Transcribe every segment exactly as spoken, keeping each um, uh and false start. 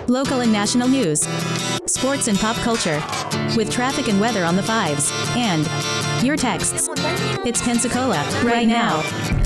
local and national news, sports and pop culture, with traffic and weather on the fives, and your texts. It's Pensacola, right now.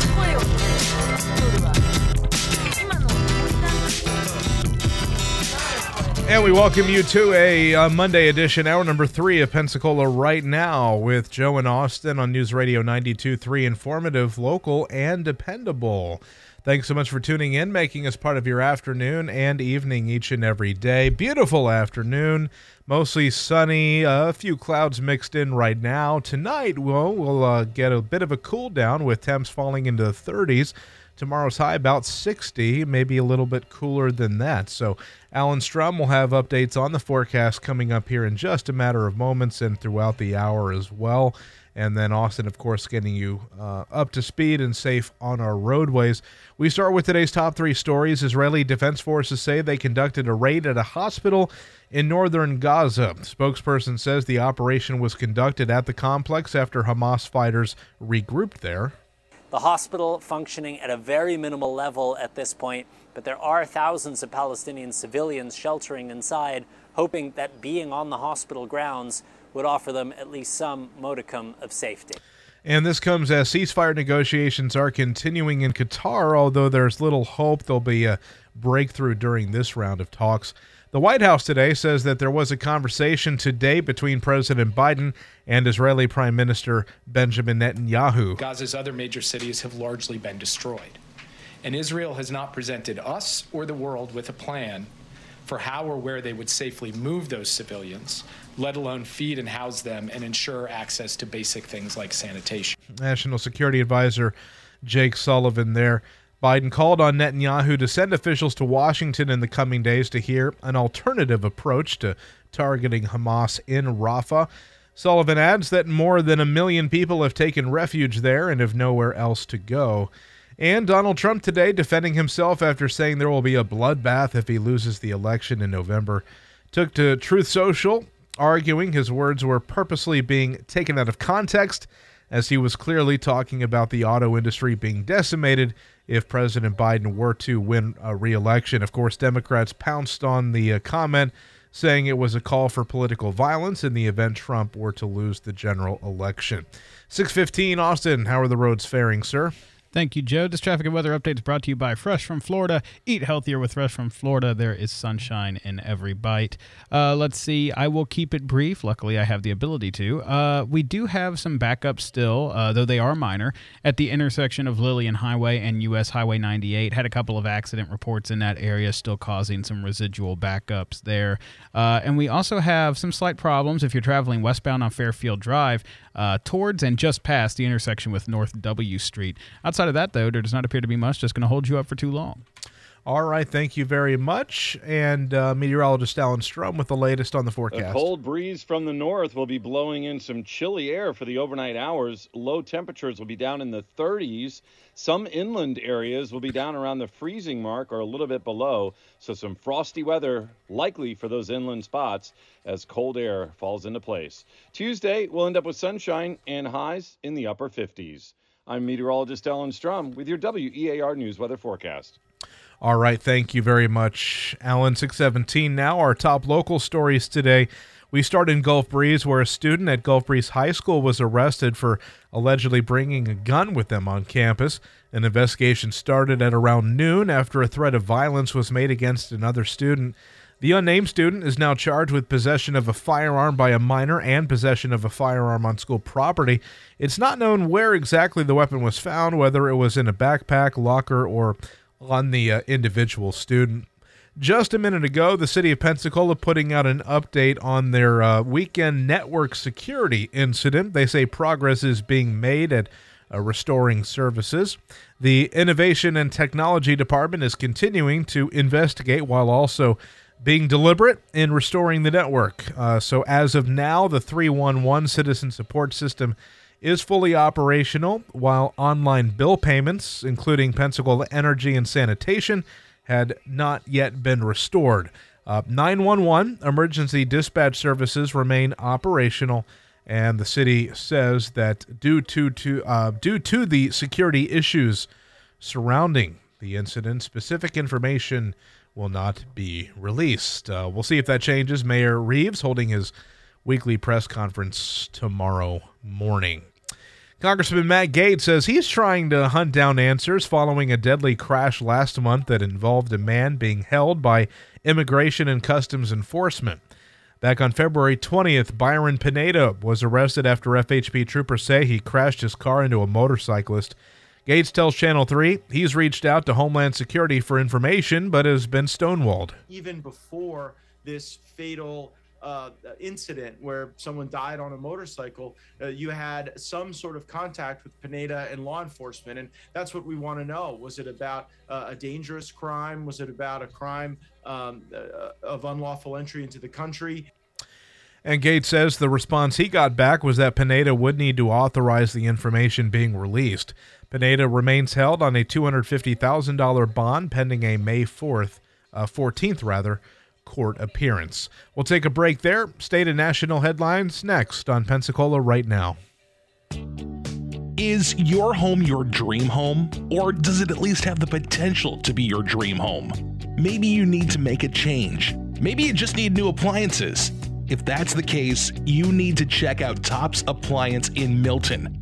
And we welcome you to a uh, Monday edition, hour number three of Pensacola Right Now with Joe and Austin on News Radio ninety-two point three, informative, local, and dependable. Thanks so much for tuning in, making us part of your afternoon and evening each and every day. Beautiful afternoon, mostly sunny, uh, a few clouds mixed in right now. Tonight, well, we'll uh, get a bit of a cool down with temps falling into the thirties. Tomorrow's high about sixty, maybe a little bit cooler than that. So Alan Strum will have updates on the forecast coming up here in just a matter of moments and throughout the hour as well. And then Austin, of course, getting you uh, up to speed and safe on our roadways. We start with today's top three stories. Israeli Defense Forces say they conducted a raid at a hospital in northern Gaza. Spokesperson says the operation was conducted at the complex after Hamas fighters regrouped there. The hospital functioning at a very minimal level at this point, but there are thousands of Palestinian civilians sheltering inside, hoping that being on the hospital grounds would offer them at least some modicum of safety. And this comes as ceasefire negotiations are continuing in Qatar, although there's little hope there'll be a breakthrough during this round of talks. The White House today says that there was a conversation today between President Biden and Israeli Prime Minister Benjamin Netanyahu. Gaza's other major cities have largely been destroyed, and Israel has not presented us or the world with a plan for how or where they would safely move those civilians, let alone feed and house them and ensure access to basic things like sanitation. National Security Advisor Jake Sullivan there. Biden called on Netanyahu to send officials to Washington in the coming days to hear an alternative approach to targeting Hamas in Rafah. Sullivan adds that more than a million people have taken refuge there and have nowhere else to go. And Donald Trump today defending himself after saying there will be a bloodbath if he loses the election in November. Took to Truth Social, arguing his words were purposely being taken out of context, as he was clearly talking about the auto industry being decimated if President Biden were to win a re-election. Of course, Democrats pounced on the uh, comment, saying it was a call for political violence in the event Trump were to lose the general election. six fifteen, Austin, how are the roads faring, sir? Thank you, Joe. This traffic and weather update is brought to you by Fresh from Florida. Eat healthier with Fresh from Florida. There is sunshine in every bite. Uh, let's see. I will keep it brief. Luckily, I have the ability to. Uh, we do have some backups still, uh, though they are minor, at the intersection of Lillian Highway and U S Highway ninety-eight. Had a couple of accident reports in that area, still causing some residual backups there. Uh, and we also have some slight problems if you're traveling westbound on Fairfield Drive uh, towards and just past the intersection with North W Street. Outside of that, though, there does not appear to be much. Just going to hold you up for too long. All right, thank you very much. And uh, meteorologist Alan Strum with the latest on the forecast. A cold breeze from the north will be blowing in some chilly air for the overnight hours. Low temperatures will be down in the thirties. Some inland areas will be down around the freezing mark or a little bit below. So some frosty weather likely for those inland spots as cold air falls into place. Tuesday, we'll end up with sunshine and highs in the upper fifties. I'm meteorologist Alan Strum with your W E A R News weather forecast. All right, thank you very much, Alan. six seventeen now, our top local stories today. We start in Gulf Breeze, where a student at Gulf Breeze High School was arrested for allegedly bringing a gun with them on campus. An investigation started at around noon after a threat of violence was made against another student. The unnamed student is now charged with possession of a firearm by a minor and possession of a firearm on school property. It's not known where exactly the weapon was found, whether it was in a backpack, locker, or on the uh, individual student. Just a minute ago, the city of Pensacola putting out an update on their uh, weekend network security incident. They say progress is being made at uh, restoring services. The Innovation and Technology Department is continuing to investigate while also being deliberate in restoring the network. Uh, so as of now, the three one one citizen support system is fully operational, while online bill payments, including Pensacola Energy and Sanitation, had not yet been restored. Uh, nine one one emergency dispatch services remain operational, and the city says that due to, to uh, due to the security issues surrounding the incident. Specific information will not be released. Uh, we'll see if that changes. Mayor Reeves holding his weekly press conference tomorrow morning. Congressman Matt Gaetz says he's trying to hunt down answers following a deadly crash last month that involved a man being held by Immigration and Customs Enforcement. Back on February twentieth, Byron Pineda was arrested after F H P troopers say he crashed his car into a motorcyclist. Gaetz tells Channel three he's reached out to Homeland Security for information, but has been stonewalled. Even before this fatal uh, incident where someone died on a motorcycle, uh, you had some sort of contact with Pineda and law enforcement. And that's what we want to know. Was it about uh, a dangerous crime? Was it about a crime um, uh, of unlawful entry into the country? And Gaetz says the response he got back was that Pineda would need to authorize the information being released. Pineda remains held on a two hundred fifty thousand dollars bond pending a May fourth, uh, fourteenth rather, court appearance. We'll take a break there. State and national headlines next on Pensacola Right Now. Is your home your dream home, or does it at least have the potential to be your dream home? Maybe you need to make a change. Maybe you just need new appliances. If that's the case, you need to check out Tops Appliance in Milton.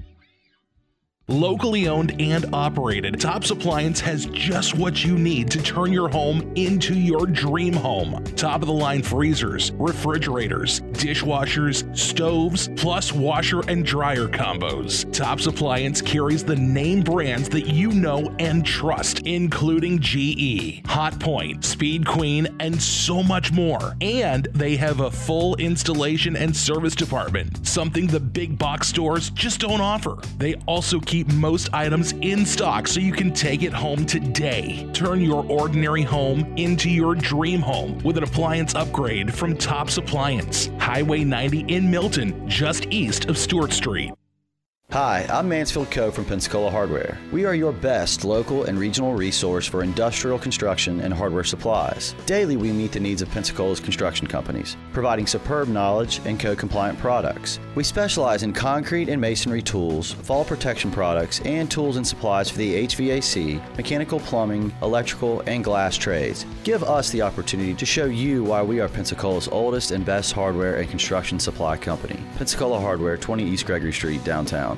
Locally owned and operated, Tops Appliance has just what you need to turn your home into your dream home. Top-of-the-line freezers, refrigerators, dishwashers, stoves, plus washer and dryer combos. Tops Appliance carries the name brands that you know and trust, including G E, Hotpoint, Speed Queen, and so much more. And they have a full installation and service department, something the big box stores just don't offer. They also keep most items in stock so you can take it home today. Turn your ordinary home into your dream home with an appliance upgrade from Tops Appliance. Highway ninety in Milton, just east of Stewart Street. Hi, I'm Mansfield Coe from Pensacola Hardware. We are your best local and regional resource for industrial construction and hardware supplies. Daily, we meet the needs of Pensacola's construction companies, providing superb knowledge and code-compliant products. We specialize in concrete and masonry tools, fall protection products, and tools and supplies for the H V A C, mechanical, plumbing, electrical, and glass trades. Give us the opportunity to show you why we are Pensacola's oldest and best hardware and construction supply company. Pensacola Hardware, twenty East Gregory Street, downtown.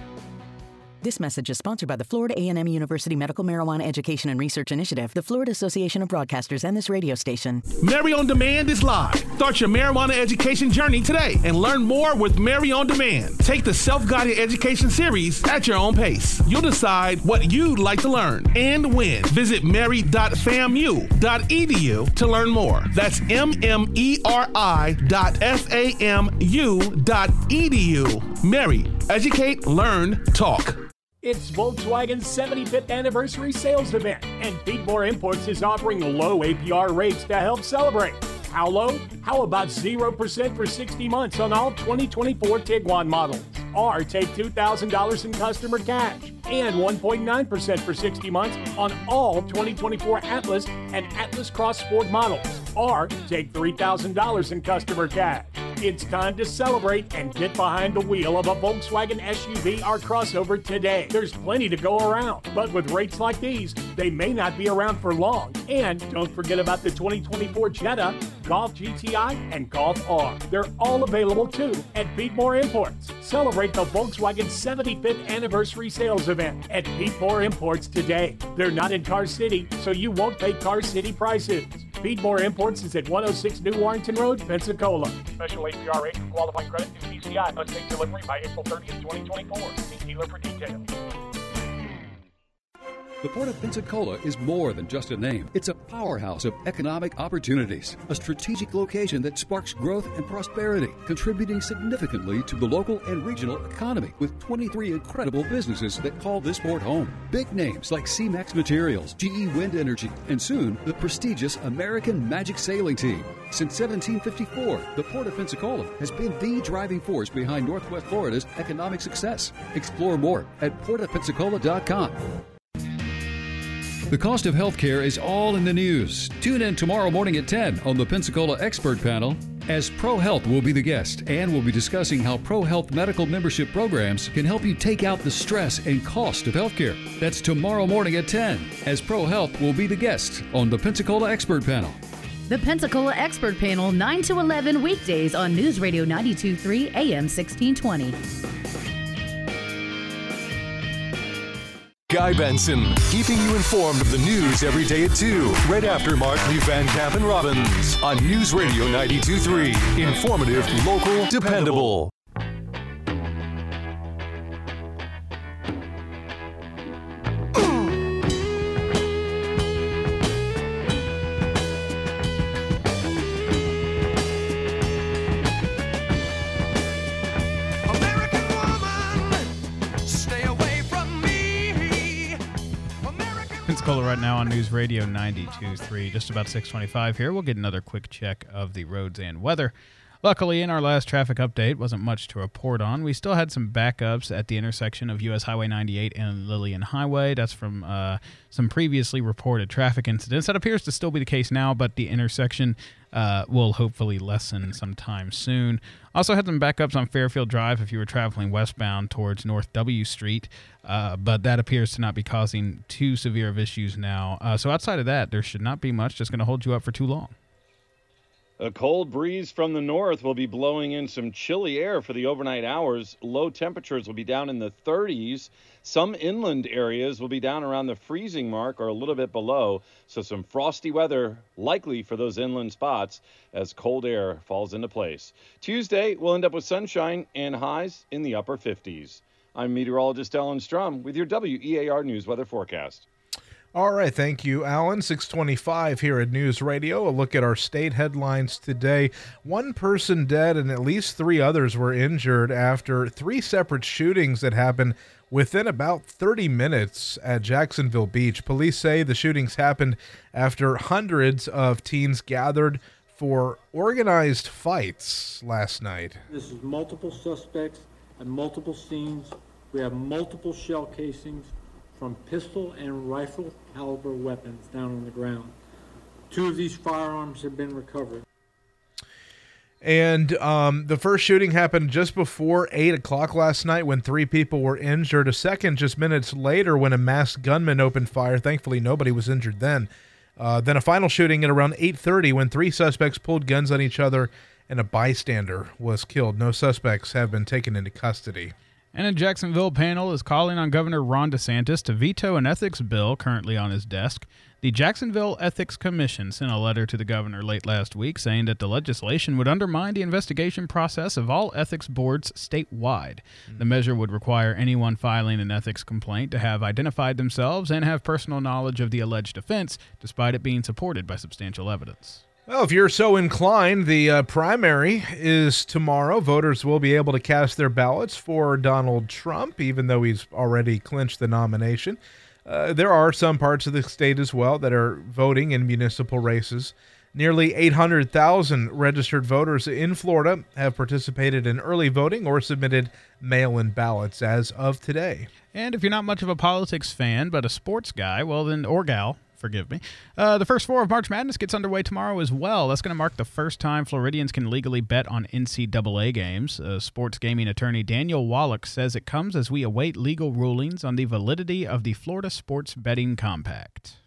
This message is sponsored by the Florida A and M University Medical Marijuana Education and Research Initiative, the Florida Association of Broadcasters, and this radio station. Mary on Demand is live. Start your marijuana education journey today and learn more with Mary on Demand. Take the self-guided education series at your own pace. You'll decide what you'd like to learn and when. Visit mary dot famu dot e d u to learn more. That's M M E R I dot F A M U dot E D U. Mary, educate, learn, talk. It's Volkswagen's seventy-fifth anniversary sales event, and Beatmore Imports is offering low A P R rates to help celebrate. How low? How about zero percent for sixty months on all twenty twenty-four Tiguan models? Or take two thousand dollars in customer cash and one point nine percent for sixty months on all twenty twenty-four Atlas and Atlas Cross Sport models. Or take three thousand dollars in customer cash. It's time to celebrate and get behind the wheel of a Volkswagen S U V or crossover today. There's plenty to go around, but with rates like these, they may not be around for long. And don't forget about the twenty twenty-four Jetta, Golf G T I, and Golf R. They're all available too at Beatmore Imports. Celebrate the Volkswagen seventy-fifth anniversary sales event at Beatmore Imports today. They're not in Car City, so you won't pay Car City prices. Beatmore Imports is at one oh six New Warrington Road, Pensacola. Special A P R rate for qualifying credit through B C I. Must take delivery by April thirtieth, twenty twenty-four. See dealer for details. The Port of Pensacola is more than just a name. It's a powerhouse of economic opportunities, a strategic location that sparks growth and prosperity, contributing significantly to the local and regional economy with twenty-three incredible businesses that call this port home. Big names like C-Max Materials, G E Wind Energy, and soon the prestigious American Magic Sailing Team. Since seventeen fifty-four, the Port of Pensacola has been the driving force behind Northwest Florida's economic success. Explore more at port of pensacola dot com. The cost of health care is all in the news. Tune in tomorrow morning at ten on the Pensacola Expert Panel. as ProHealth will be the guest, and we'll be discussing how ProHealth medical membership programs can help you take out the stress and cost of healthcare. That's tomorrow morning at ten, as ProHealth will be the guest on the Pensacola Expert Panel. The Pensacola Expert Panel, nine to eleven weekdays on News Radio ninety-two point three A M sixteen twenty. Guy Benson, keeping you informed of the news every day at two, right after Mark Lee Van Camp and Robbins on News Radio ninety-two point three. Informative, local, dependable. Pensacola right now on News Radio ninety-two point three, just about six twenty-five here. We'll get another quick check of the roads and weather. Luckily, in our last traffic update, wasn't much to report on. We still had some backups at the intersection of U S Highway ninety-eight and Lillian Highway. That's from uh, some previously reported traffic incidents. That appears to still be the case now, but the intersection uh, will hopefully lessen sometime soon. Also had some backups on Fairfield Drive if you were traveling westbound towards North W Street, uh, but that appears to not be causing too severe of issues now. Uh, so outside of that, there should not be much. Just going to hold you up for too long. A cold breeze from the north will be blowing in some chilly air for the overnight hours. Low temperatures will be down in the thirties. Some inland areas will be down around the freezing mark or a little bit below. So some frosty weather likely for those inland spots as cold air falls into place. Tuesday, we'll end up with sunshine and highs in the upper fifties. I'm meteorologist Alan Strum with your W E A R News weather forecast. All right, thank you, Alan. six twenty-five here at News Radio. A look at our state headlines today. One person dead and at least three others were injured after three separate shootings that happened within about thirty minutes at Jacksonville Beach. Police say the shootings happened after hundreds of teens gathered for organized fights last night. This is multiple suspects and multiple scenes. We have multiple shell casings from pistol and rifle caliber weapons down on the ground. Two of these firearms have been recovered. And um, the first shooting happened just before eight o'clock last night when three people were injured. A second just minutes later when a masked gunman opened fire. Thankfully, nobody was injured then. Uh, then a final shooting at around eight thirty when three suspects pulled guns on each other and a bystander was killed. No suspects have been taken into custody. And a Jacksonville panel is calling on Governor Ron DeSantis to veto an ethics bill currently on his desk. The Jacksonville Ethics Commission sent a letter to the governor late last week saying that the legislation would undermine the investigation process of all ethics boards statewide. Mm-hmm. The measure would require anyone filing an ethics complaint to have identified themselves and have personal knowledge of the alleged offense, despite it being supported by substantial evidence. Well, if you're so inclined, the uh, primary is tomorrow. Voters will be able to cast their ballots for Donald Trump, even though he's already clinched the nomination. Uh, there are some parts of the state as well that are voting in municipal races. Nearly eight hundred thousand registered voters in Florida have participated in early voting or submitted mail-in ballots as of today. And if you're not much of a politics fan, but a sports guy, well then, or gal, forgive me. Uh, the first four of March Madness gets underway tomorrow as well. That's going to mark the first time Floridians can legally bet on N C double A games. Uh, sports gaming attorney Daniel Wallach says it comes as we await legal rulings on the validity of the Florida Sports Betting Compact.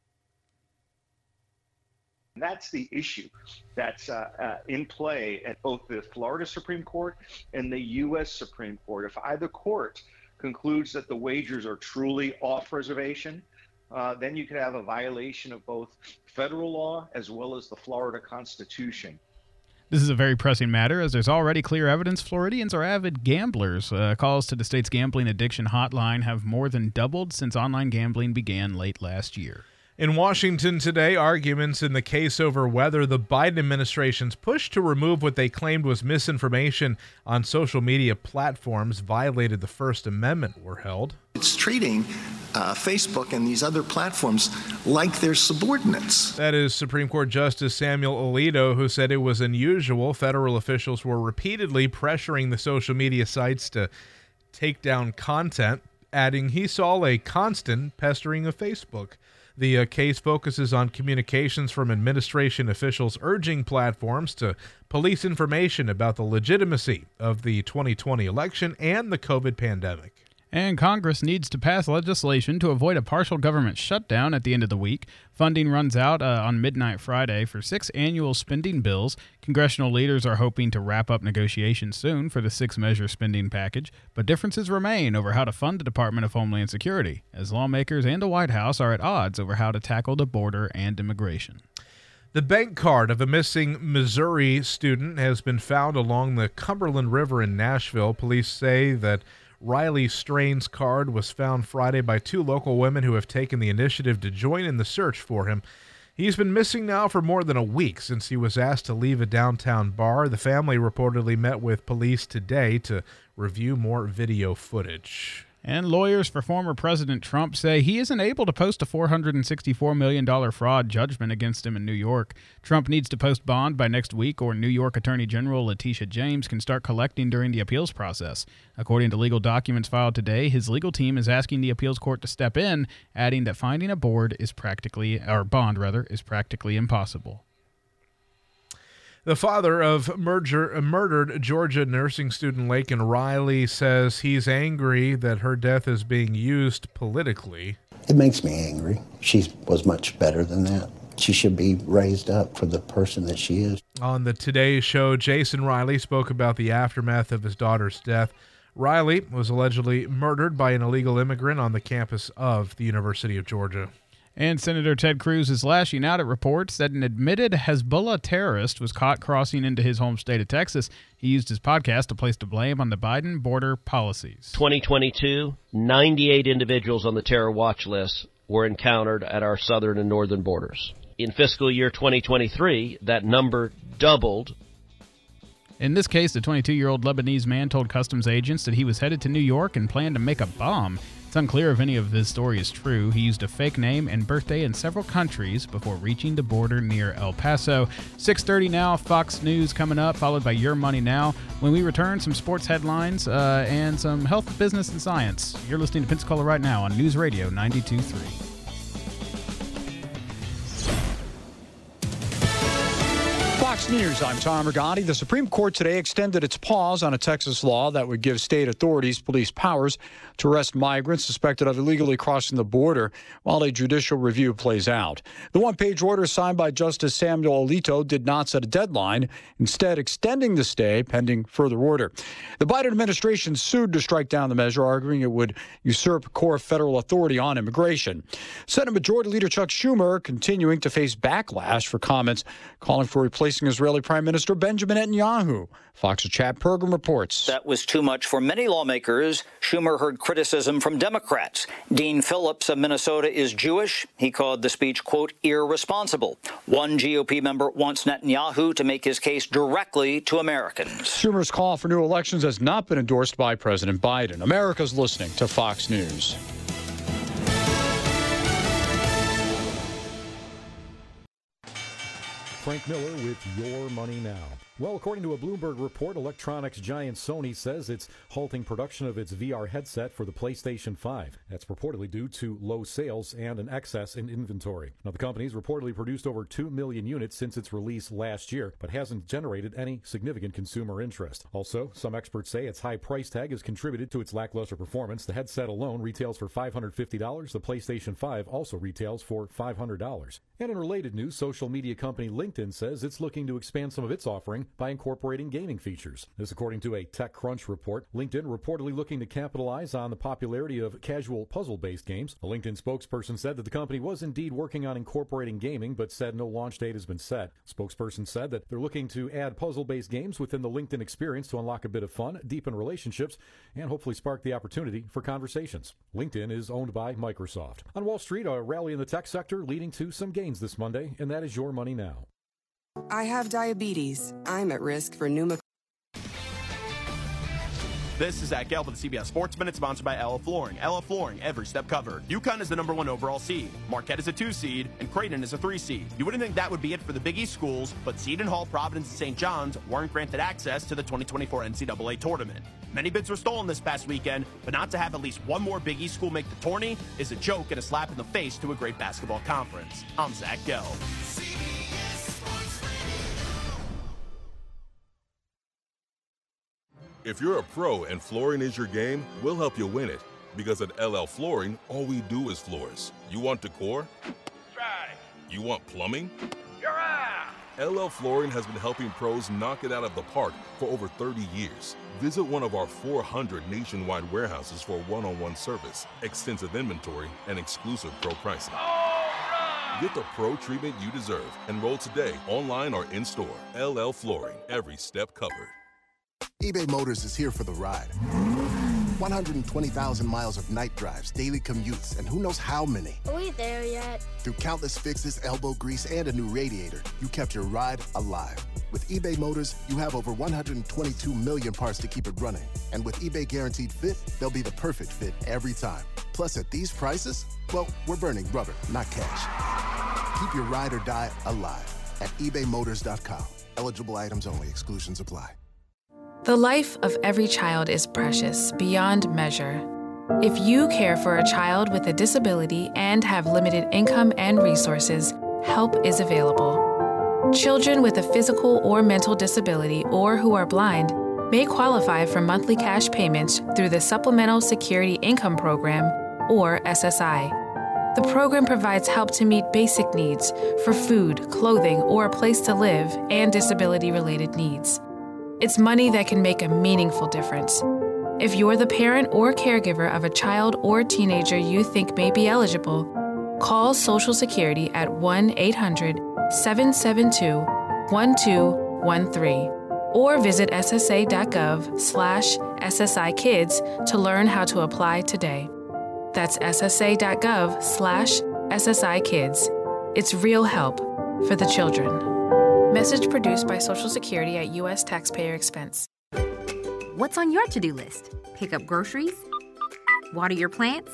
That's the issue that's uh, uh, in play at both the Florida Supreme Court and the U S Supreme Court. If either court concludes that the wagers are truly off reservation, Uh, then you could have a violation of both federal law as well as the Florida Constitution. This is a very pressing matter as there's already clear evidence Floridians are avid gamblers. Uh, calls to the state's gambling addiction hotline have more than doubled since online gambling began late last year. In Washington today, arguments in the case over whether the Biden administration's push to remove what they claimed was misinformation on social media platforms violated the First Amendment were held. It's treating uh, Facebook and these other platforms like they're subordinates. That is Supreme Court Justice Samuel Alito, who said it was unusual federal officials were repeatedly pressuring the social media sites to take down content, adding he saw a constant pestering of Facebook. The uh, case focuses on communications from administration officials urging platforms to police information about the legitimacy of the twenty twenty election and the COVID pandemic. And Congress needs to pass legislation to avoid a partial government shutdown at the end of the week. Funding runs out uh, on midnight Friday for six annual spending bills. Congressional leaders are hoping to wrap up negotiations soon for the six-measure spending package, but differences remain over how to fund the Department of Homeland Security, as lawmakers and the White House are at odds over how to tackle the border and immigration. The bank card of a missing Missouri student has been found along the Cumberland River in Nashville. Police say that Riley Strain's card was found Friday by two local women who have taken the initiative to join in the search for him. He's been missing now for more than a week since he was asked to leave a downtown bar. The family reportedly met with police today to review more video footage. And lawyers for former President Trump say he isn't able to post a four hundred sixty-four million dollars fraud judgment against him in New York. Trump needs to post bond by next week, or New York Attorney General Letitia James can start collecting during the appeals process. According to legal documents filed today, his legal team is asking the appeals court to step in, adding that finding a board is practically, or bond rather, is practically impossible. The father of murder, murdered Georgia nursing student Laken Riley says he's angry that her death is being used politically. It makes me angry. She was much better than that. She should be raised up for the person that she is. On the Today Show, Jason Riley spoke about the aftermath of his daughter's death. Riley was allegedly murdered by an illegal immigrant on the campus of the University of Georgia. And Senator Ted Cruz is lashing out at reports that an admitted Hezbollah terrorist was caught crossing into his home state of Texas. He used his podcast to place the blame on the Biden border policies. twenty twenty-two, ninety-eight individuals on the terror watch list were encountered at our southern and northern borders. In fiscal year twenty twenty-three, that number doubled. In this case, the twenty-two-year-old Lebanese man told customs agents that he was headed to New York and planned to make a bomb. It's unclear if any of his story is true. He used a fake name and birthday in several countries before reaching the border near El Paso. six thirty now, Fox News coming up, followed by Your Money Now. When we return, some sports headlines uh, and some health, business, and science. You're listening to Pensacola right now on News Radio ninety-two point three. Fox News, I'm Tom Rigotti. The Supreme Court today extended its pause on a Texas law that would give state authorities police powers to arrest migrants suspected of illegally crossing the border while a judicial review plays out. The one-page order signed by Justice Samuel Alito did not set a deadline, instead extending the stay pending further order. The Biden administration sued to strike down the measure, arguing it would usurp core federal authority on immigration. Senate Majority Leader Chuck Schumer continuing to face backlash for comments calling for replacing Israeli Prime Minister Benjamin Netanyahu. Fox's Chad Pergram reports. That was too much for many lawmakers. Schumer heard criticism from Democrats. Dean Phillips of Minnesota is Jewish. He called the speech, quote, irresponsible. One G O P member wants Netanyahu to make his case directly to Americans. Schumer's call for new elections has not been endorsed by President Biden. America's listening to Fox News. Frank Miller with Your Money Now. Well, according to a Bloomberg report, electronics giant Sony says it's halting production of its V R headset for the PlayStation five. That's reportedly due to low sales and an excess in inventory. Now, the company's reportedly produced over two million units since its release last year, but hasn't generated any significant consumer interest. Also, some experts say its high price tag has contributed to its lackluster performance. The headset alone retails for five hundred fifty dollars. The PlayStation five also retails for five hundred dollars. And in related news, social media company LinkedIn says it's looking to expand some of its offering by incorporating gaming features. This according to a TechCrunch report. LinkedIn reportedly looking to capitalize on the popularity of casual puzzle-based games. A LinkedIn spokesperson said that the company was indeed working on incorporating gaming, but said no launch date has been set. Spokesperson said that they're looking to add puzzle-based games within the LinkedIn experience to unlock a bit of fun, deepen relationships, and hopefully spark the opportunity for conversations. LinkedIn is owned by Microsoft. On Wall Street, a rally in the tech sector leading to some gains this Monday, and that is Your Money Now. I have diabetes. I'm at risk for pneumococcal. This is Zach Gelb with the C B S Sports Minute, sponsored by Ella Flooring. Ella Flooring, every step covered. UConn is the number one overall seed. Marquette is a two seed, and Creighton is a three seed. You wouldn't think that would be it for the Big East schools, but Seton Hall, Providence, and Saint John's weren't granted access to the twenty twenty-four N C double A tournament. Many bids were stolen this past weekend, but not to have at least one more Big East school make the tourney is a joke and a slap in the face to a great basketball conference. I'm Zach Gell. If you're a pro and flooring is your game, we'll help you win it. Because at L L Flooring, all we do is floors. You want decor? Try. You want plumbing? Hurrah! L L Flooring has been helping pros knock it out of the park for over thirty years. Visit one of our four hundred nationwide warehouses for one-on-one service, extensive inventory, and exclusive pro pricing. Right. Get the pro treatment you deserve. Enroll today, online or in-store. L L Flooring, every step covered. eBay Motors is here for the ride. one hundred twenty thousand miles of night drives, daily commutes, and who knows how many. Are we there yet? Through countless fixes, elbow grease, and a new radiator, you kept your ride alive. With eBay Motors, you have over one hundred twenty-two million parts to keep it running. And with eBay Guaranteed Fit, they'll be the perfect fit every time. Plus, at these prices, well, we're burning rubber, not cash. Keep your ride or die alive at ebay motors dot com. Eligible items only. Exclusions apply. The life of every child is precious beyond measure. If you care for a child with a disability and have limited income and resources, help is available. Children with a physical or mental disability or who are blind may qualify for monthly cash payments through the Supplemental Security Income Program, or S S I. The program provides help to meet basic needs for food, clothing, or a place to live, and disability-related needs. It's money that can make a meaningful difference. If you're the parent or caregiver of a child or teenager you think may be eligible, call Social Security at one eight hundred seven seven two one two one three or visit S S A dot gov slash S S I kids to learn how to apply today. That's S S A dot gov slash S S I kids. It's real help for the children. Message produced by Social Security at U S taxpayer expense. What's on your to-do list? Pick up groceries? Water your plants?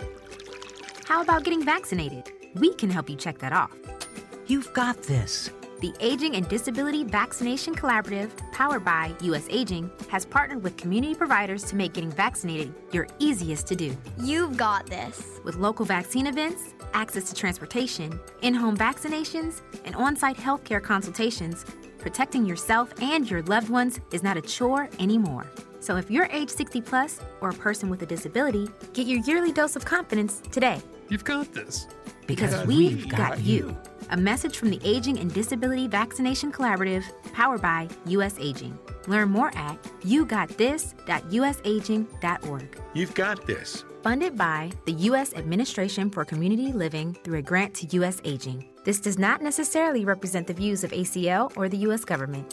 How about getting vaccinated? We can help you check that off. You've got this. The Aging and Disability Vaccination Collaborative, powered by U S Aging, has partnered with community providers to make getting vaccinated your easiest to do. You've got this. With local vaccine events, access to transportation, in-home vaccinations, and on-site healthcare consultations, protecting yourself and your loved ones is not a chore anymore. So if you're age sixty plus or a person with a disability, get your yearly dose of confidence today. You've got this. Because, because we've, we've got, got you. you. A message from the Aging and Disability Vaccination Collaborative, powered by U S Aging. Learn more at you got this dot U S aging dot org. You've got this. Funded by the U S Administration for Community Living through a grant to U S Aging. This does not necessarily represent the views of A C L or the U S government.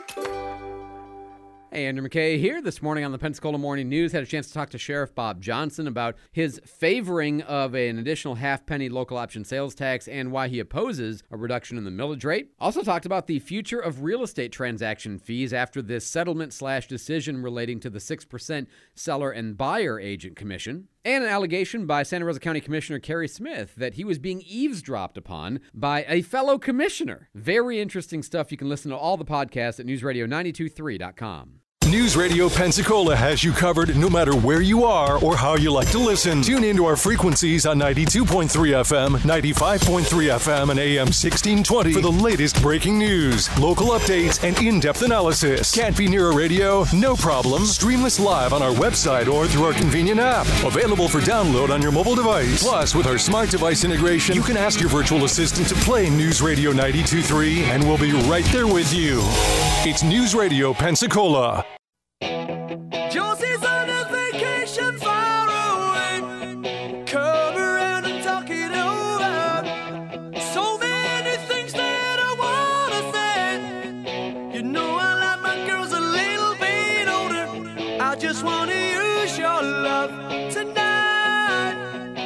Hey, Andrew McKay here. This morning on the Pensacola Morning News, had a chance to talk to Sheriff Bob Johnson about his favoring of an additional half-penny local option sales tax and why he opposes a reduction in the millage rate. Also talked about the future of real estate transaction fees after this settlement slash decision relating to the six percent seller and buyer agent commission. And an allegation by Santa Rosa County Commissioner Kerry Smith that he was being eavesdropped upon by a fellow commissioner. Very interesting stuff. You can listen to all the podcasts at news radio nine two three dot com. News Radio Pensacola has you covered no matter where you are or how you like to listen. Tune into our frequencies on ninety-two point three F M, ninety-five point three F M, and A M sixteen twenty for the latest breaking news, local updates, and in-depth analysis. Can't be near a radio? No problem. Stream us live on our website or through our convenient app. Available for download on your mobile device. Plus, with our smart device integration, you can ask your virtual assistant to play News Radio ninety-two point three, and we'll be right there with you. It's News Radio Pensacola. Josie's on a vacation far away. Come around and talk it over. So many things that I wanna say. You know I like my girls a little bit older. I just wanna use your love tonight.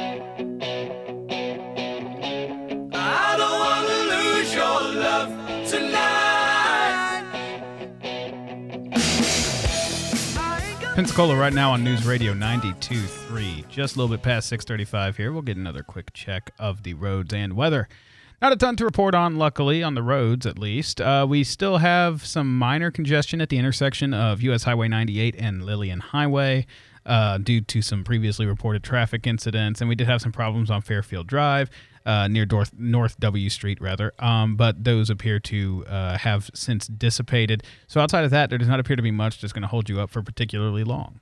I don't wanna lose your love tonight. Pensacola right now on News Radio ninety-two point three. Just a little bit past six thirty-five here. We'll get another quick check of the roads and weather. Not a ton to report on, luckily, on the roads at least. Uh, we still have some minor congestion at the intersection of U S Highway ninety-eight and Lillian Highway uh, due to some previously reported traffic incidents, and we did have some problems on Fairfield Drive uh, near North, North W Street, rather, um, but those appear to uh, have since dissipated. So outside of that, there does not appear to be much that's going to hold you up for particularly long.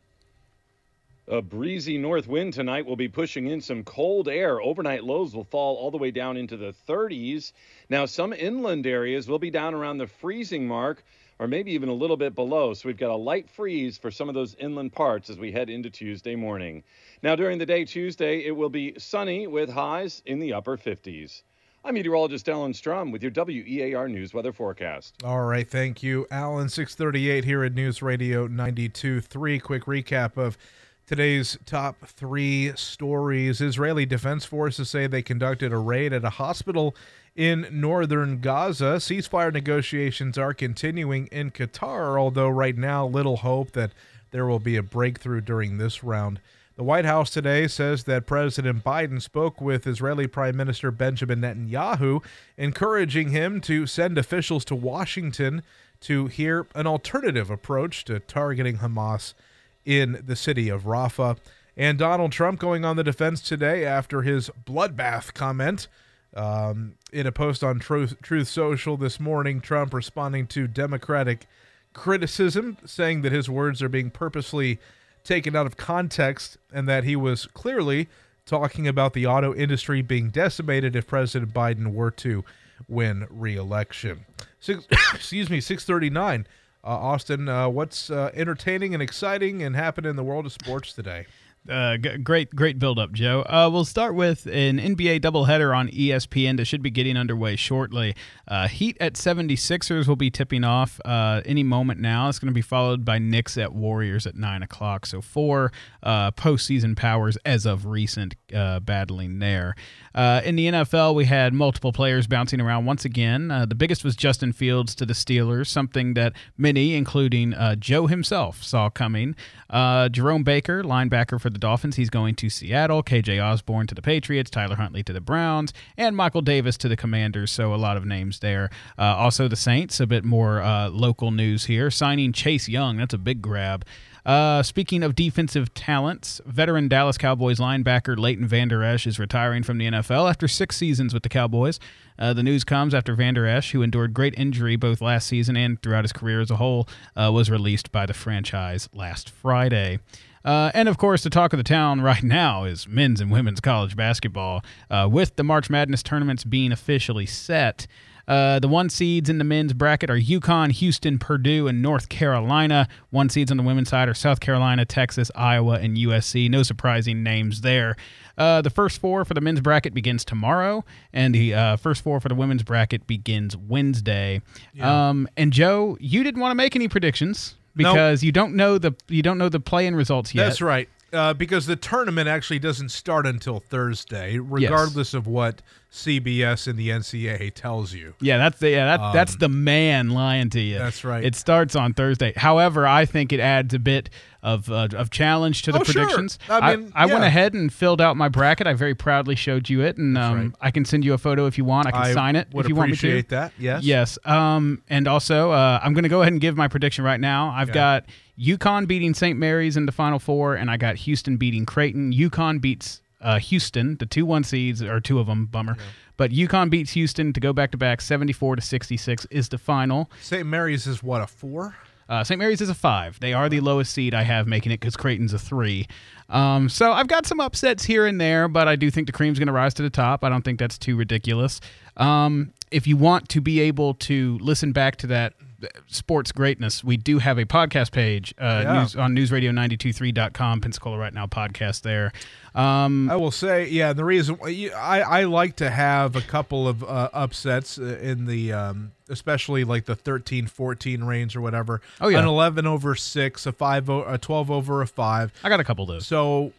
A breezy north wind tonight will be pushing in some cold air. Overnight lows will fall all the way down into the thirties. Now, some inland areas will be down around the freezing mark or maybe even a little bit below. So we've got a light freeze for some of those inland parts as we head into Tuesday morning. Now, during the day Tuesday, it will be sunny with highs in the upper fifties. I'm meteorologist Alan Strum with your W E A R News Weather Forecast. All right, thank you, Alan. six thirty-eight here at News Radio ninety-two point three. Quick recap of today's top three stories. Israeli Defense Forces say they conducted a raid at a hospital in northern Gaza. Ceasefire negotiations are continuing in Qatar, although right now little hope that there will be a breakthrough during this round. The White House today says that President Biden spoke with Israeli Prime Minister Benjamin Netanyahu, encouraging him to send officials to Washington to hear an alternative approach to targeting Hamas in the city of Rafah. And Donald Trump going on the defense today after his bloodbath comment. Um, in a post on Truth, Truth Social this morning, Trump responding to Democratic criticism, saying that his words are being purposely taken out of context and that he was clearly talking about the auto industry being decimated if President Biden were to win re-election. Six, excuse me, six thirty-nine. Uh, Austin, uh, what's uh, entertaining and exciting and happening in the world of sports today? Uh, g- great, great build-up, Joe. Uh, we'll start with an N B A doubleheader on E S P N that should be getting underway shortly. Uh, Heat at seventy-sixers will be tipping off uh, any moment now. It's going to be followed by Knicks at Warriors at nine o'clock. So four uh, postseason powers as of recent uh, battling there. Uh, in the N F L, we had multiple players bouncing around once again. Uh, the biggest was Justin Fields to the Steelers, something that many, including uh, Joe himself, saw coming. Uh, Jerome Baker, linebacker for the Dolphins, he's going to Seattle. K J Osborne to the Patriots. Tyler Huntley to the Browns. And Michael Davis to the Commanders, so a lot of names there. Uh, also the Saints, a bit more uh, local news here. Signing Chase Young, that's a big grab. Uh, speaking of defensive talents, veteran Dallas Cowboys linebacker Leighton Vander Esch is retiring from the N F L after six seasons with the Cowboys. Uh, the news comes after Vander Esch, who endured great injury both last season and throughout his career as a whole, uh, was released by the franchise last Friday. Uh, and, of course, the talk of the town right now is men's and women's college basketball, uh, with the March Madness tournaments being officially set. Uh, the one seeds in the men's bracket are UConn, Houston, Purdue, and North Carolina. One seeds on the women's side are South Carolina, Texas, Iowa, and U S C. No surprising names there. Uh, the first four for the men's bracket begins tomorrow, and the uh, first four for the women's bracket begins Wednesday. Yeah. Um, and Joe, you didn't want to make any predictions because nope. you don't know the you don't know the play-in results yet. That's right. Uh, because the tournament actually doesn't start until Thursday, regardless yes. of what C B S and the N C double A tells you. Yeah, that's the yeah, that, um, that's the man lying to you. That's right. It starts on Thursday. However, I think it adds a bit of uh, of challenge to the oh, predictions. Sure. I, mean, I, I yeah. went ahead and filled out my bracket. I very proudly showed you it, and um, right. I can send you a photo if you want. I can I sign it would if you want me to. Appreciate that. Yes. Yes. Um, and also, uh, I'm going to go ahead and give my prediction right now. I've okay. got UConn beating Saint Mary's in the Final Four, and I got Houston beating Creighton. UConn beats uh, Houston, the two one seeds, or two of them, bummer. Yeah. But UConn beats Houston to go back-to-back. seventy-four to sixty-six is the final. Saint Mary's is what, a four? Uh, Saint Mary's is a five. They are the lowest seed I have making it because Creighton's a three. Um, so I've got some upsets here and there, but I do think the cream's going to rise to the top. I don't think that's too ridiculous. Um, if you want to be able to listen back to that sports greatness, we do have a podcast page uh, yeah. news, on news radio nine two three dot com, Pensacola Right Now podcast there. Um, I will say, yeah, the reason I, I like to have a couple of uh, upsets in the, um, especially like the thirteen fourteen range or whatever. Oh, yeah. An eleven over six, a five, a twelve over a five. I got a couple of those. So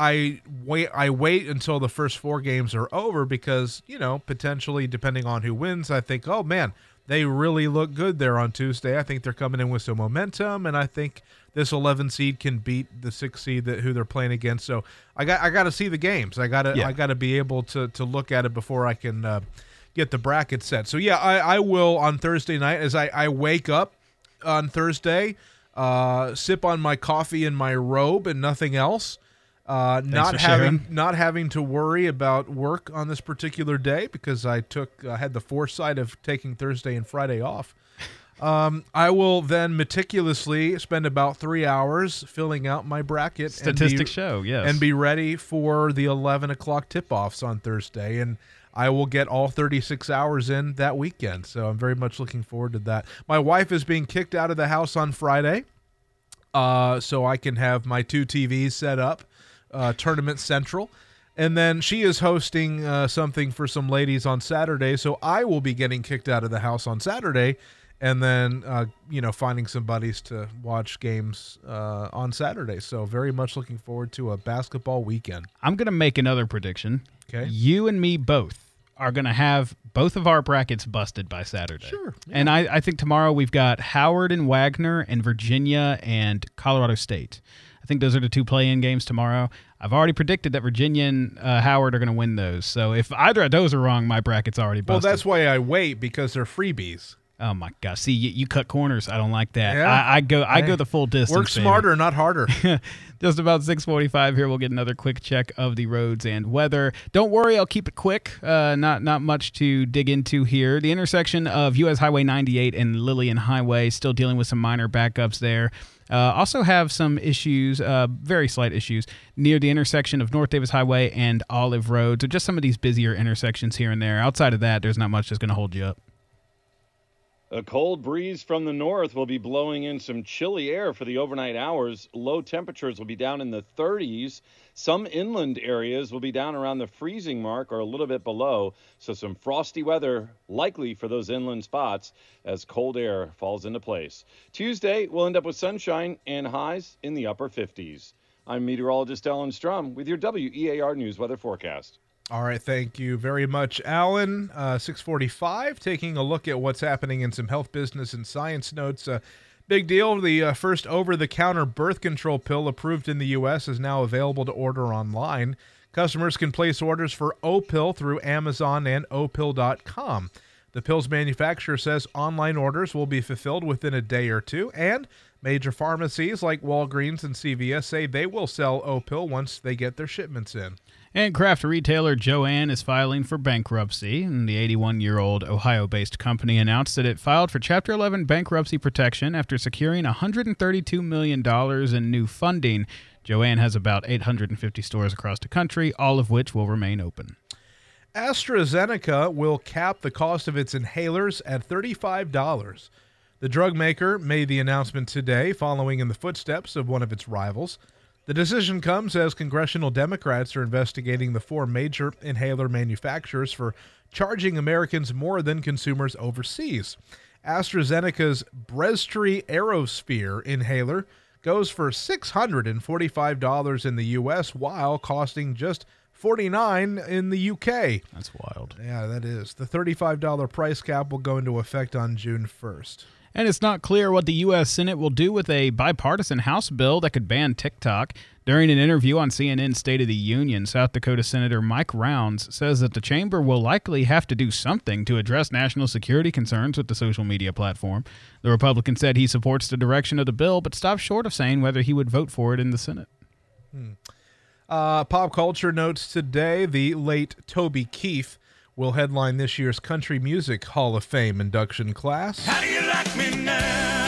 I wait, I wait until the first four games are over because, you know, potentially depending on who wins, I think, oh man, they really look good there on Tuesday. I think they're coming in with some momentum, and I think this eleven seed can beat the six seed that who they're playing against. So I got I got to see the games. I got to yeah. I got to be able to to look at it before I can uh, get the bracket set. So, yeah, I, I will on Thursday night as I, I wake up on Thursday, uh, sip on my coffee in my robe and nothing else. Uh, not having sharing. not having to worry about work on this particular day because I took uh, had the foresight of taking Thursday and Friday off. Um, I will then meticulously spend about three hours filling out my bracket. Statistics and be, show, yes. and be ready for the eleven o'clock tip-offs on Thursday. And I will get all thirty-six hours in that weekend, so I'm very much looking forward to that. My wife is being kicked out of the house on Friday, uh, so I can have my two T Vs set up. Uh, Tournament Central, and then she is hosting uh, something for some ladies on Saturday, so I will be getting kicked out of the house on Saturday, and then uh, you know finding some buddies to watch games uh, on Saturday. So very much looking forward to a basketball weekend. I'm going to make another prediction. Okay, you and me both are going to have both of our brackets busted by Saturday. Sure, yeah. And I, I think tomorrow we've got Howard and Wagner and Virginia and Colorado State. I think those are the two play-in games tomorrow. I've already predicted that Virginia and uh, Howard are going to win those. So if either of those are wrong, my bracket's already busted. Well, that's why I wait, because they're freebies. Oh my gosh! See, you, you cut corners. I don't like that. Yeah. I, I go. I Hey, go the full distance. Work smarter, baby. not harder. Just about six forty-five here. We'll get another quick check of the roads and weather. Don't worry, I'll keep it quick. Uh, not not much to dig into here. The intersection of U S Highway ninety-eight and Lillian Highway still dealing with some minor backups there. Uh, also have some issues, uh, very slight issues, near the intersection of North Davis Highway and Olive Road. So just some of these busier intersections here and there. Outside of that, there's not much that's going to hold you up. A cold breeze from the north will be blowing in some chilly air for the overnight hours. Low temperatures will be down in the thirties. Some inland areas will be down around the freezing mark or a little bit below. So some frosty weather likely for those inland spots as cold air falls into place. Tuesday, we'll end up with sunshine and highs in the upper fifties. I'm meteorologist Ellen Strum with your W E A R News weather forecast. All right, thank you very much, Alan. Uh, six forty-five, taking a look at what's happening in some health, business, and science notes. Uh, big deal, the uh, first over-the-counter birth control pill approved in the U S is now available to order online. Customers can place orders for Opill through Amazon and O pill dot com. The pill's manufacturer says online orders will be fulfilled within a day or two, and major pharmacies like Walgreens and C V S say they will sell Opill once they get their shipments in. And craft retailer Jo-Ann is filing for bankruptcy, and the eighty-one-year-old Ohio-based company announced that it filed for Chapter eleven bankruptcy protection after securing one hundred thirty-two million dollars in new funding. Jo-Ann has about eight hundred fifty stores across the country, all of which will remain open. AstraZeneca will cap the cost of its inhalers at thirty-five dollars. The drug maker made the announcement today, following in the footsteps of one of its rivals. The decision comes as congressional Democrats are investigating the four major inhaler manufacturers for charging Americans more than consumers overseas. AstraZeneca's Breztri Aerosphere inhaler goes for six hundred forty-five dollars in the U S while costing just forty-nine dollars in the U K. That's wild. Yeah, that is. The thirty-five dollars price cap will go into effect on June first. And it's not clear what the U S Senate will do with a bipartisan House bill that could ban TikTok. During an interview on C N N's State of the Union, South Dakota Senator Mike Rounds says that the chamber will likely have to do something to address national security concerns with the social media platform. The Republican said he supports the direction of the bill, but stopped short of saying whether he would vote for it in the Senate. Hmm. Uh, pop culture notes today, the late Toby Keith will headline this year's Country Music Hall of Fame induction class. How do you like me now?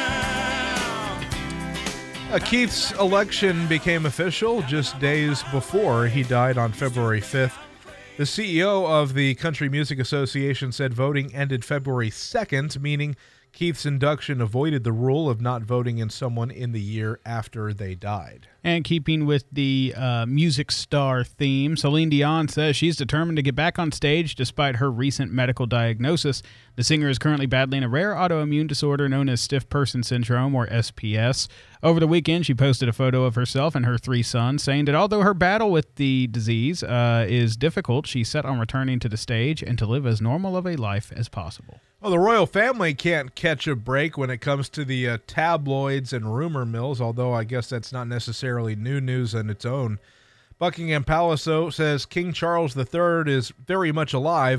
Uh, Keith's election became official just days before he died on February fifth. The C E O of the Country Music Association said voting ended February second, meaning Keith's induction avoided the rule of not voting in someone in the year after they died. And keeping with the uh, music star theme, Celine Dion says she's determined to get back on stage despite her recent medical diagnosis. The singer is currently battling a rare autoimmune disorder known as stiff person syndrome, or S P S. Over the weekend, she posted a photo of herself and her three sons, saying that although her battle with the disease uh, is difficult, she's set on returning to the stage and to live as normal of a life as possible. Well, the royal family can't catch a break when it comes to the uh, tabloids and rumor mills, although I guess that's not necessarily new news on its own. Buckingham Palace, though, says King Charles the Third is very much alive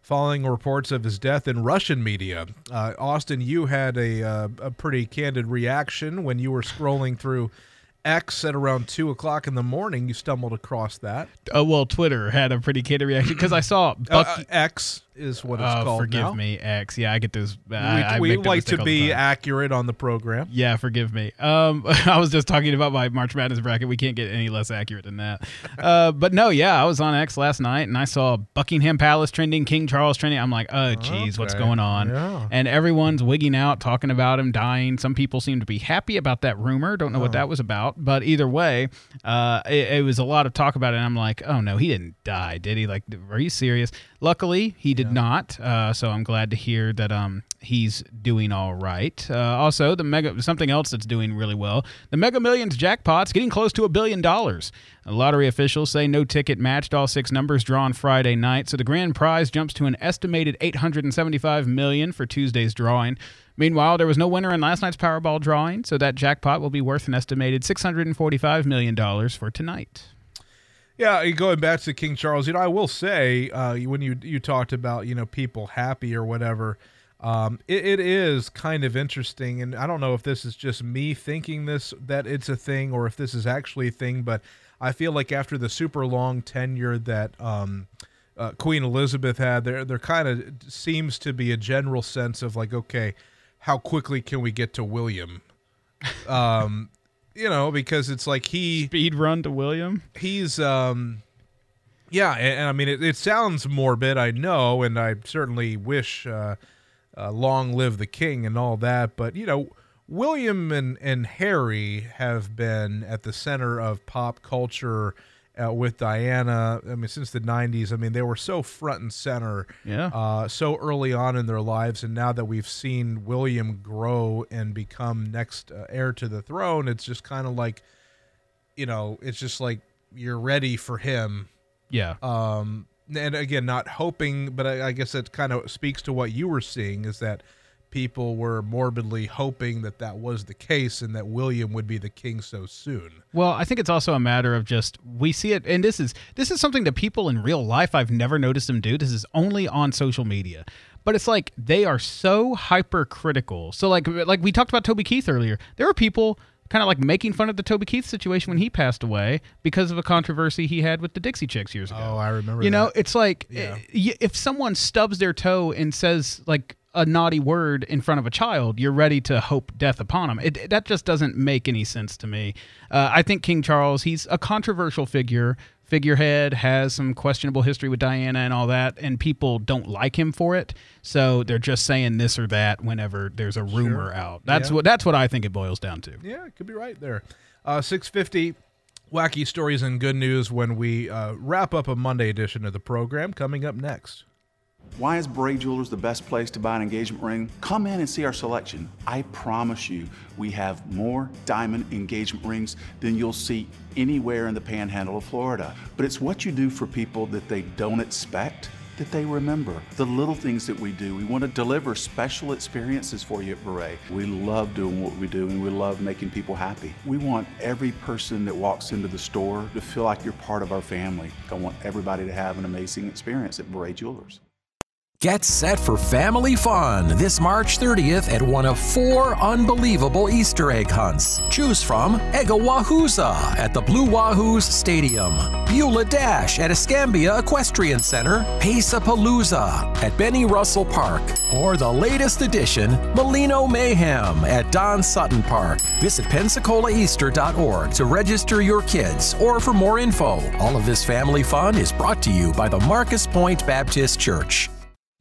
following reports of his death in Russian media. Uh, Austin, you had a, uh, a pretty candid reaction when you were scrolling through X at around two o'clock in the morning. You stumbled across that. Oh, well, Twitter had a pretty candid reaction because I saw Bucky. Uh, uh, X is what it's oh, called forgive now. me, X. Yeah, I get those. We, I, I we make that like mistake to all the be time. accurate on the program. Yeah, forgive me. Um, I was just talking about my March Madness bracket. We can't get any less accurate than that. Uh, but no, yeah, I was on X last night and I saw Buckingham Palace trending, King Charles trending. I'm like, oh, geez, Okay. what's going on? Yeah. And everyone's wigging out, talking about him dying. Some people seem to be happy about that rumor. Don't know Oh. what that was about. But either way, uh, it, it was a lot of talk about it. And I'm like, oh, no, he didn't die, did he? Like, are you serious? Luckily, he did not. Uh, so I'm glad to hear that um, he's doing all right. Uh, also, the mega something else that's doing really well. The Mega Millions jackpot's getting close to a billion dollars. The lottery officials say no ticket matched all six numbers drawn Friday night, so the grand prize jumps to an estimated eight hundred seventy-five million dollars for Tuesday's drawing. Meanwhile, there was no winner in last night's Powerball drawing, so that jackpot will be worth an estimated six hundred forty-five million dollars for tonight. Yeah, going back to King Charles, you know, I will say uh, when you you talked about, you know, people happy or whatever, um, it, it is kind of interesting, and I don't know if this is just me thinking this that it's a thing or if this is actually a thing, but I feel like after the super long tenure that um, uh, Queen Elizabeth had, there there kind of seems to be a general sense of like, okay, how quickly can we get to William? Um You know, because it's like he speed run to William. He's, um, yeah, and, and I mean, it, it sounds morbid, I know, and I certainly wish uh, uh, long live the king and all that. But you know, William and and Harry have been at the center of pop culture uh, with Diana. I mean, since the nineties. I mean, they were so front and center, yeah, uh, so early on in their lives. And now that we've seen William grow and become next uh, heir to the throne, it's just kind of like, you know, it's just like you're ready for him. Yeah. Um, and again, not hoping, but I, I guess that kind of speaks to what you were seeing, is that people were morbidly hoping that that was the case and that William would be the king so soon. Well, I think it's also a matter of just, we see it, and this is this is something that people in real life, I've never noticed them do. This is only on social media. But it's like they are so hypercritical. So like like we talked about Toby Keith earlier. There were people kind of like making fun of the Toby Keith situation when he passed away because of a controversy he had with the Dixie Chicks years ago. Oh, I remember You that. know, it's like Yeah. i- if someone stubs their toe and says like a naughty word in front of a child, you're ready to hope death upon him. It, that just doesn't make any sense to me. Uh, I think King Charles, he's a controversial figure, figurehead, has some questionable history with Diana and all that, and people don't like him for it. So they're just saying this or that whenever there's a rumor Sure. out. That's Yeah. what that's what I think it boils down to. Yeah, it could be right there. Uh, six fifty, wacky stories and good news when we uh, wrap up a Monday edition of the program. Coming up next. Why is Bray Jewelers the best place to buy an engagement ring? Come in and see our selection. I promise you, we have more diamond engagement rings than you'll see anywhere in the panhandle of Florida. But it's what you do for people that they don't expect that they remember. The little things that we do. We want to deliver special experiences for you at Beret. We love doing what we do, and we love making people happy. We want every person that walks into the store to feel like you're part of our family. I want everybody to have an amazing experience at Beret Jewelers. Get set for family fun this March thirtieth at one of four unbelievable Easter egg hunts. Choose from Egawahooza at the Blue Wahoos Stadium, Beulah Dash at Escambia Equestrian Center, Pace-A-Palooza at Benny Russell Park, or the latest edition, Molino Mayhem at Don Sutton Park. Visit Pensacola Easter dot org to register your kids or for more info. All of this family fun is brought to you by the Marcus Point Baptist Church.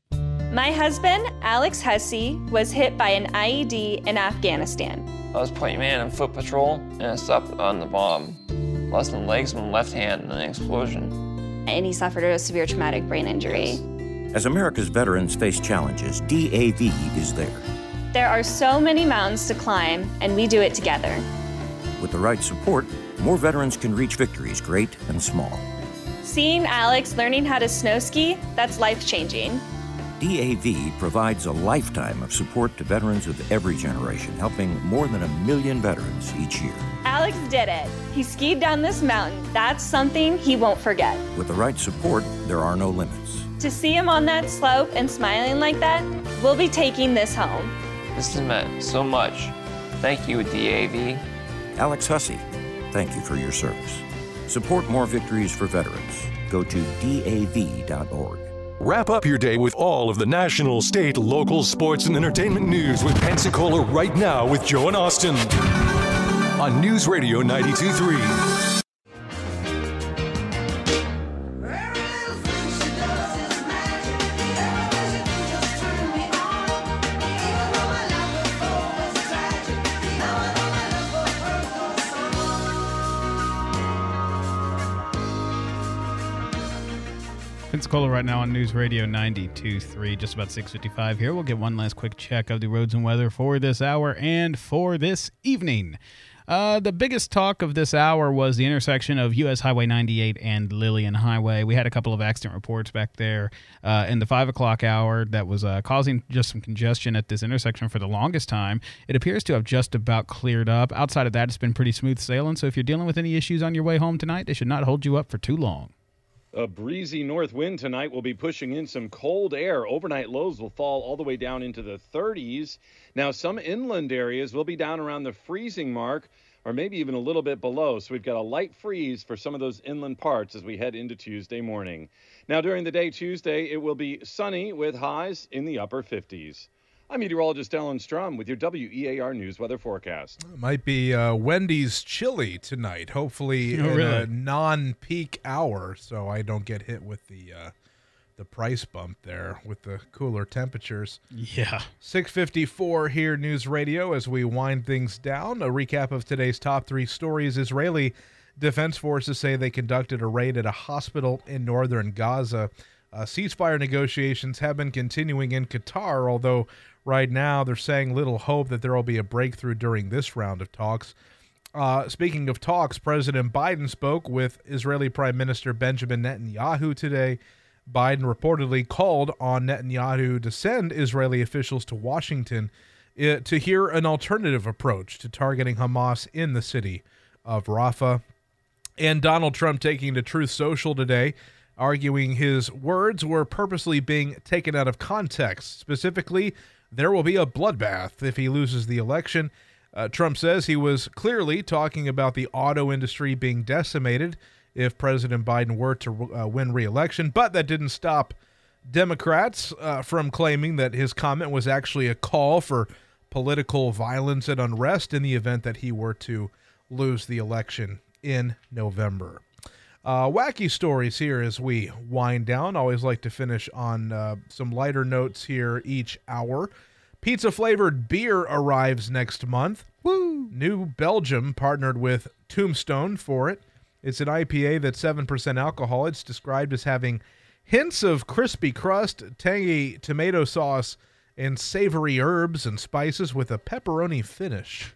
My husband, Alex Hussey, was hit by an I E D in Afghanistan. I was point man in foot patrol, and I stepped on the bomb. Lost my legs and my left hand in an explosion. And he suffered a severe traumatic brain injury. As America's veterans face challenges, D A V is there. There are so many mountains to climb, and we do it together. With the right support, more veterans can reach victories, great and small. Seeing Alex learning how to snow ski, that's life-changing. D A V provides a lifetime of support to veterans of every generation, helping more than a million veterans each year. Alex did it. He skied down this mountain. That's something he won't forget. With the right support, there are no limits. To see him on that slope and smiling like that, we'll be taking this home. This has meant so much. Thank you, D A V. Alex Hussey, thank you for your service. Support more victories for veterans. Go to D A V dot org. Wrap up your day with all of the national, state, local, sports, and entertainment news with Pensacola Right Now with Joe and Austin on News Radio ninety-two point three. Pensacola right now on News Radio ninety-two point three, just about six fifty-five here. We'll get one last quick check of the roads and weather for this hour and for this evening. Uh, the biggest talk of this hour was the intersection of U S Highway ninety-eight and Lillian Highway. We had a couple of accident reports back there uh, in the five o'clock hour that was uh, causing just some congestion at this intersection for the longest time. It appears to have just about cleared up. Outside of that, it's been pretty smooth sailing, so if you're dealing with any issues on your way home tonight, they should not hold you up for too long. A breezy north wind tonight will be pushing in some cold air. Overnight lows will fall all the way down into the thirties. Now, some inland areas will be down around the freezing mark or maybe even a little bit below. So we've got a light freeze for some of those inland parts as we head into Tuesday morning. Now, during the day Tuesday, it will be sunny with highs in the upper fifties. I'm meteorologist Alan Strum with your W E A R News weather forecast. It might be uh, Wendy's chilly tonight, hopefully Oh, in really? a non-peak hour, so I don't get hit with the uh, the price bump there with the cooler temperatures. Yeah. six fifty-four here, News Radio, as we wind things down. A recap of today's top three stories. Israeli Defense Forces say they conducted a raid at a hospital in northern Gaza. Uh, ceasefire negotiations have been continuing in Qatar, although right now they're saying little hope that there will be a breakthrough during this round of talks. Uh, speaking of talks, President Biden spoke with Israeli Prime Minister Benjamin Netanyahu today. Biden reportedly called on Netanyahu to send Israeli officials to Washington uh, to hear an alternative approach to targeting Hamas in the city of Rafah. And Donald Trump taking to Truth Social today, arguing his words were purposely being taken out of context. Specifically, there will be a bloodbath if he loses the election. Uh, Trump says he was clearly talking about the auto industry being decimated if President Biden were to uh, win re-election, but that didn't stop Democrats uh, from claiming that his comment was actually a call for political violence and unrest in the event that he were to lose the election in November. Uh, wacky stories here as we wind down. Always like to finish on uh, some lighter notes here each hour. Pizza-flavored beer arrives next month. Woo! New Belgium partnered with Tombstone for it. It's an I P A that's seven percent alcohol. It's described as having hints of crispy crust, tangy tomato sauce, and savory herbs and spices with a pepperoni finish.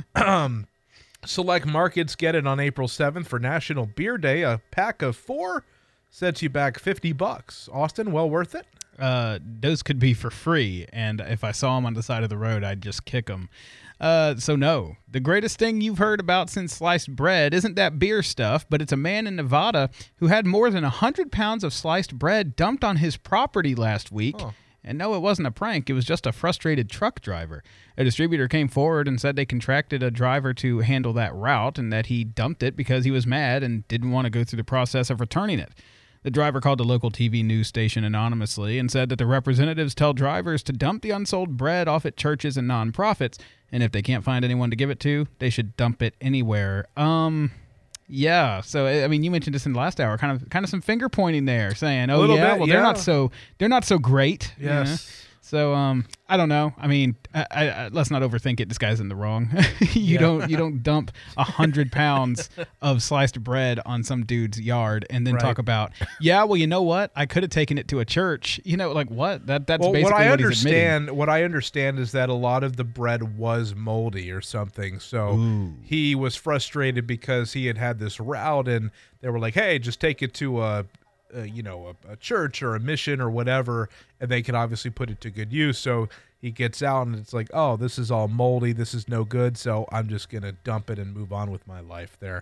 um. Select markets get it on April seventh for National Beer Day. A pack of four sets you back fifty bucks. Austin, well worth it? Uh, those could be for free, and if I saw them on the side of the road, I'd just kick them. Uh, so no, the greatest thing you've heard about since sliced bread isn't that beer stuff, but it's a man in Nevada who had more than one hundred pounds of sliced bread dumped on his property last week. Oh. And no, it wasn't a prank. It was just a frustrated truck driver. A distributor came forward and said they contracted a driver to handle that route and that he dumped it because he was mad and didn't want to go through the process of returning it. The driver called the local T V news station anonymously and said that the representatives tell drivers to dump the unsold bread off at churches and nonprofits, and if they can't find anyone to give it to, they should dump it anywhere. Um... Yeah, so I mean, you mentioned this in the last hour, kind of, kind of some finger pointing there, saying, "Oh yeah, bit, well yeah. they're not so, they're not so great." you know? Yes. So, um, I don't know. I mean, I, I, let's not overthink it. This guy's in the wrong. you Yeah. don't, you don't dump a hundred pounds of sliced bread on some dude's yard and then Right. talk about, yeah, well, you know what? I could have taken it to a church. You know, like what? That that's Well, basically what I what he's admitting. understand, what I understand is that a lot of the bread was moldy or something. So Ooh. he was frustrated because he had had this route, and they were like, "Hey, just take it to a, a you know, a, a church or a mission or whatever, and they can obviously put it to good use." So he gets out, and it's like, "Oh, this is all moldy. This is no good. So I'm just gonna dump it and move on with my life." There.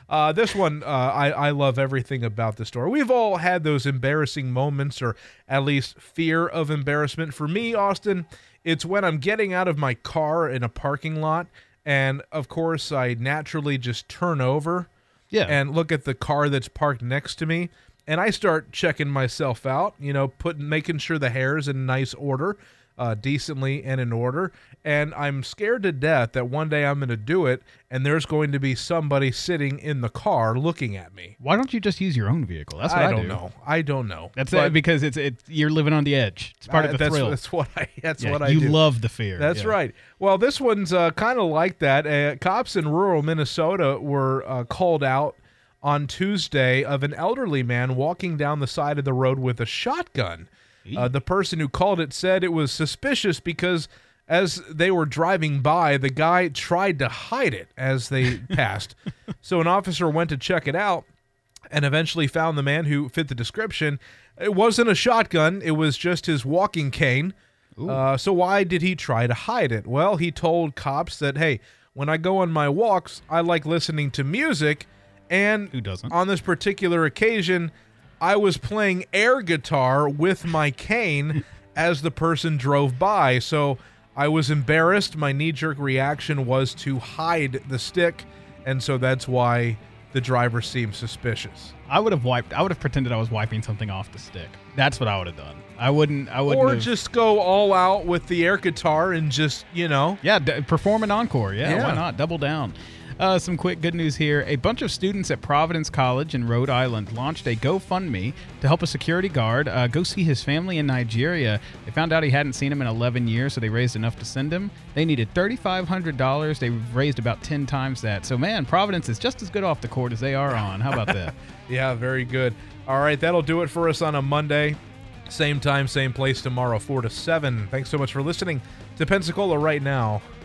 Uh, this one, uh, I, I love everything about the story. We've all had those embarrassing moments, or at least fear of embarrassment. For me, Austin, it's when I'm getting out of my car in a parking lot, and of course, I naturally just turn over yeah. and look at the car that's parked next to me, and I start checking myself out, you know, putting, making sure the hair's in nice order. Uh, decently and in order, and I'm scared to death that one day I'm going to do it, and there's going to be somebody sitting in the car looking at me. Why don't you just use your own vehicle? That's what I, I don't do. know. I don't know. That's but, it, because it's it. You're living on the edge. It's part uh, of the that's, thrill. That's what I. That's yeah, what I you do. You love the fear. That's yeah. right. Well, this one's uh, kind of like that. Uh, cops in rural Minnesota were uh, called out on Tuesday of an elderly man walking down the side of the road with a shotgun. Uh, the person who called it said it was suspicious because as they were driving by, the guy tried to hide it as they passed. So an officer went to check it out and eventually found the man who fit the description. It wasn't a shotgun. It was just his walking cane. Uh, so why did he try to hide it? Well, he told cops that, hey, when I go on my walks, I like listening to music. And who doesn't? On this particular occasion, I was playing air guitar with my cane as the person drove by, so I was embarrassed. My knee-jerk reaction was to hide the stick, and so that's why the driver seemed suspicious. I would have wiped. I would have pretended I was wiping something off the stick. That's what I would have done. I wouldn't. I wouldn't. Or have, just go all out with the air guitar and just, you know, yeah, d- perform an encore. Yeah, Yeah. why not? Double down. Uh, some quick good news here. A bunch of students at Providence College in Rhode Island launched a GoFundMe to help a security guard uh, go see his family in Nigeria. They found out he hadn't seen him in eleven years, so they raised enough to send him. They needed thirty-five hundred dollars. They raised about ten times that. So, man, Providence is just as good off the court as they are on. How about that? Yeah, very good. All right, that'll do it for us on a Monday. Same time, same place tomorrow, four to seven. Thanks so much for listening to Pensacola Right Now.